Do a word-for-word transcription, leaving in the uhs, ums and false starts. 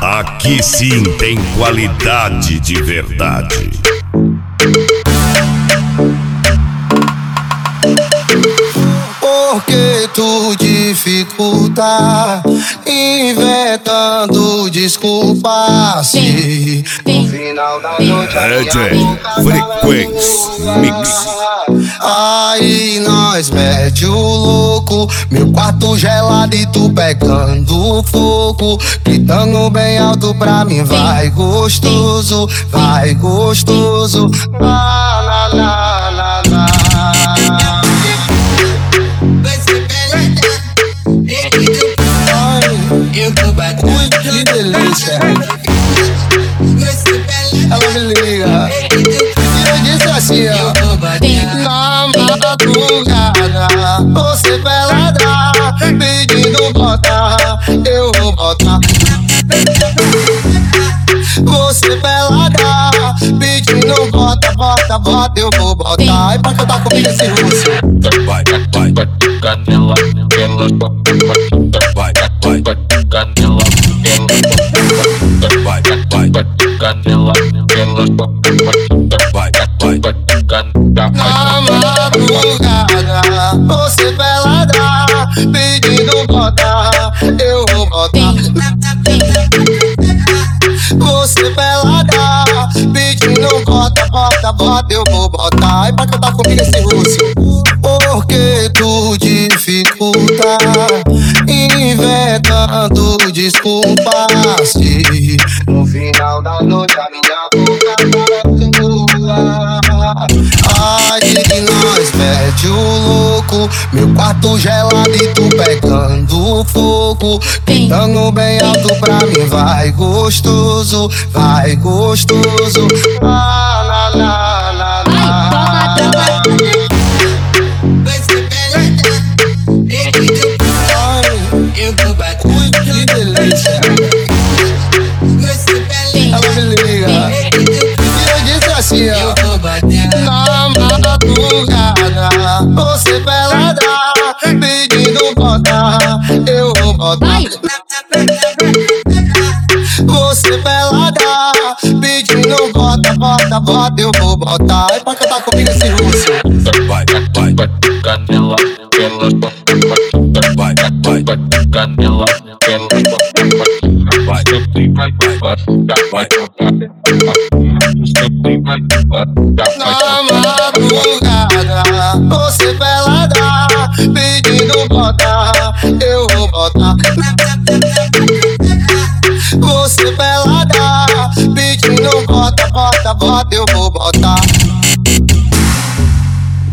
Aqui sim tem qualidade de verdade. Por que tu dificulta, inventando desculpas? Se no final da noite a D J Frequência Mix. Aí nós mete o louco, meu quarto gelado e tu pegando fogo, gritando bem alto pra mim, vai gostoso, vai gostoso, na na na na na. Ui, que delícia. Ela me liga e eu disse assim, ó: na madrugada, você pelada, pedindo botar, eu vou botar. Você pelada, pedindo bota, bota, bota, eu vou botar. E pra cantar comigo esse russo. Vai, vai, vai, canela, ela vai, vai, vai, canela, ela vai, vai, vai, canela, ela vai, vai, vai, canela. Na madrugada, você pelada, pedindo bota, eu vou botar. Você pelada, pedindo bota, bota, bota, eu vou botar. E pra cantar comigo esse russo. Por que tu dificulta, inventando desculpas? Se no final da noite a minha boca tá tua. Aí nós mete o louco, meu quarto gelado e tu pegando fogo, gritando bem alto pra mim, vai gostoso, vai gostoso, na na na na na. Ui, que delícia. Ela me liga e eu disse assim, ó: na madrugada, você pelada, pedindo botar, eu vou botar. Você pelada, pedindo bota, bota, bota, eu vou botar. E pra cantar comigo esse russo. Vai, vai, vai, canela, ela vai, vai, vai, canela, ela vai, vai, vai, vai, na madrugada, você pelada, pedindo bota, eu vou botar. Você pelada, pedindo bota, bota, bota, eu vou botar.